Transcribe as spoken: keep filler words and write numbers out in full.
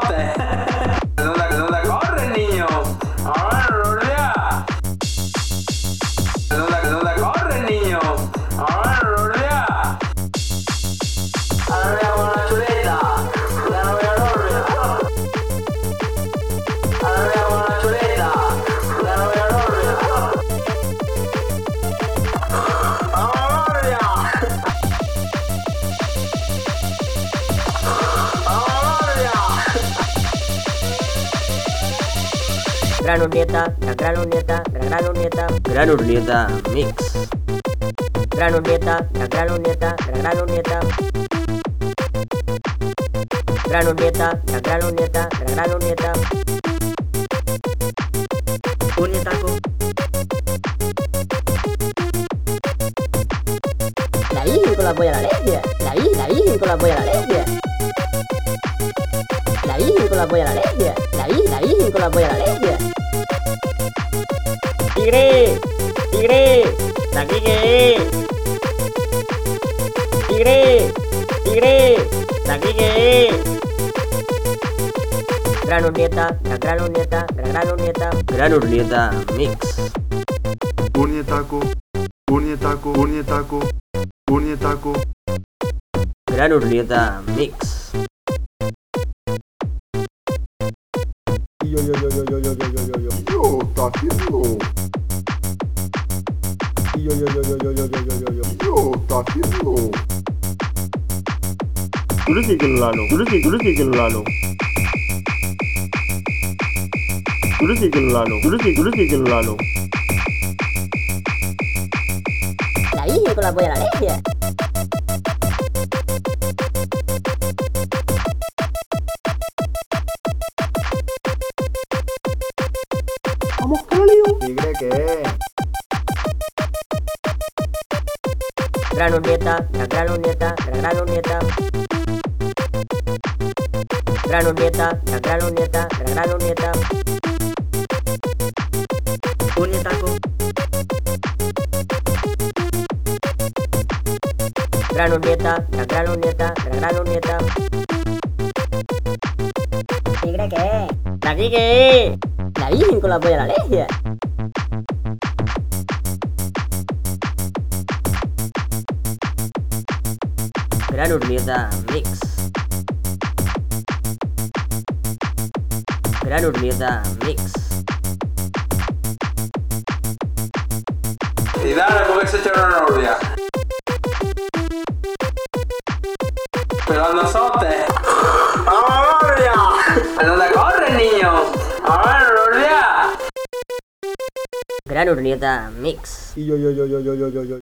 azote. ¿Dónde, dónde corre, niño? A ver, Rulia. ¿Dónde, dónde corre, niño? A ver, Rulia. Ahora veamos una chuleta. Ya no veo Rulia. Ahora veamos una chuleta. Ya no veo Rulia. ¡Vamos, Rulia! Gran Urnieta, la Gran Urnieta, la Gran Urnieta, Gran Urnieta Mix. Gran Urnieta, la Gran Urnieta, la Gran Urnieta, Gran Urnieta, la Gran Urnieta, la Gran Urnieta, Urnietaco, la Virgen con la polla a la alergia, la Virgen, la Virgen con la polla a la alergia, la Virgen con la polla a la alergia, la Virgen, la Virgen con la polla a la alergia. Tigre, tigre, la Quique. Tigre, tigre, la Quique. Gran Urnieta, la Gran Urnieta, la Gran Urnieta, Gran Urnieta Mix. Urnietaco, Urnietaco, Urnietaco, Urnietaco. Gran Urnieta Mix. Yo, yo, yo, yo, yo, yo, yo, yo, yo. Yo, está haciendo. Yo, yo, yo, yo, yo, yo, yo, yo, yo, yo. Yo, está haciendo. Turuki Kilalo, Turuki, Turuki Kilalo. Turuki Kilalo, Turuki, Turuki Kilalo. la Virgen con la polla a la alergia. Vamos, Calio. Tigre, ¿qué? Gran Urnieta, la Gran Urnieta, la Gran Urnieta, Gran Urnieta, la Gran Urnieta, la Gran Urnieta, Urnietaco, Gran Urnieta, la Gran Urnieta, la Gran Urnieta, ¿Tigre qué? La Quique, la Virgen con la polla a la alergia. Gran Urnieta Mix. Gran Urnieta Mix. Y dale, porque se echaron una Rulia. Pegando azote. ¡Vamos, Rulia! ¿Dónde corre, niño? A ver, Rulia. Gran Urnieta Mix. Yo, yo, yo, yo, yo, yo, yo, yo.